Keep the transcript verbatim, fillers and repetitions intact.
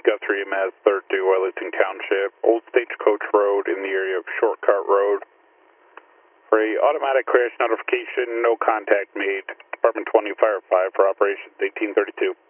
Guthrie M S, third to Wellington Township, Old Stagecoach Road in the area of Shortcut Road. For a automatic crash notification, no contact made. Department twenty, Fire five for operations eighteen thirty-two.